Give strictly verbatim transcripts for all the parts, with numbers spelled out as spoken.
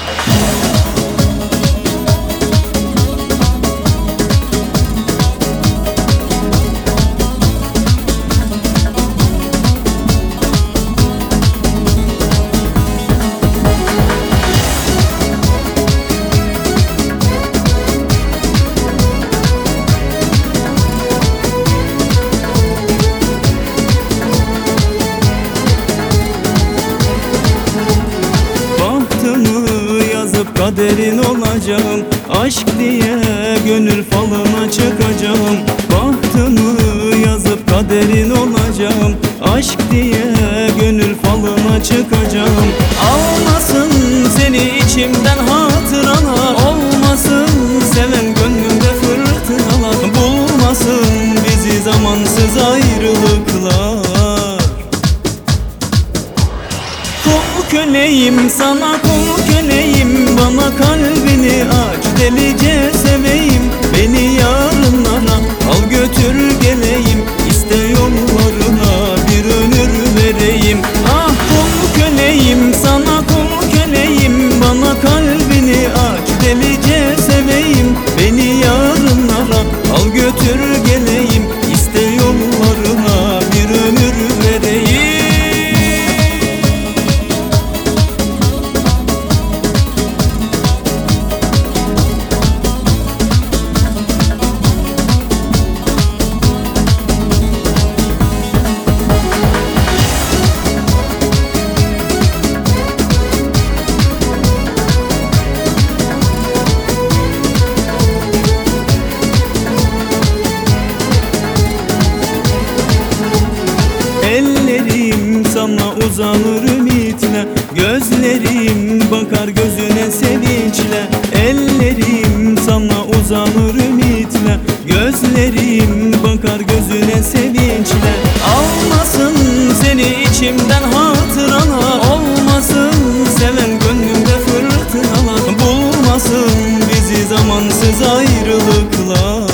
Kaderin olacağım, aşk diye gönül falına çıkacağım. Bahtımı yazıp kaderin olacağım, aşk diye gönül falına çıkacağım. Almasın seni içimden hatıralar, olmasın seven gönlümde fırtınalar, bulmasın bizi zamansız ayrılıklar. Kul köleyim sana, kul köleyim, bana kalbini aç, delice seveyim. Beni yarınlara al götür geleyim, iste yollarına bir ömür vereyim. Ah kul köleyim sana, kul köleyim, bana kalbini aç, delice seveyim. Beni yarınlara al götür geleyim, iste yollarına bir ömür vereyim. Ellerim sana uzanır ümitle, gözlerim bakar gözüne sevinçle. Ellerim sana uzanır ümitle, gözlerim bakar gözüne sevinçle. Almasın seni içimden hatıralar, olmasın seven gönlümde fırtınalar, bulmasın bizi zamansız ayrılıklar.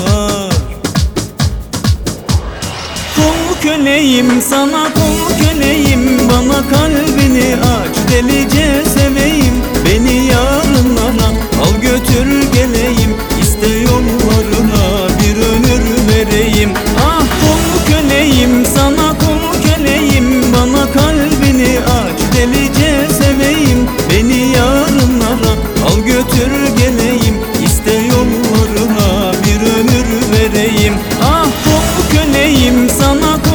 Kul köleyim sana, kul köleyim, bana kalbini aç, delice seveyim. Beni yarınlara al götür geleyim, iste yollarına bir ömür vereyim. Ah kul köleyim sana, kul köleyim, bana kalbini aç, delice seveyim. Beni yarınlara al götür geleyim, iste yollarına bir ömür vereyim. Ah kul köleyim sana,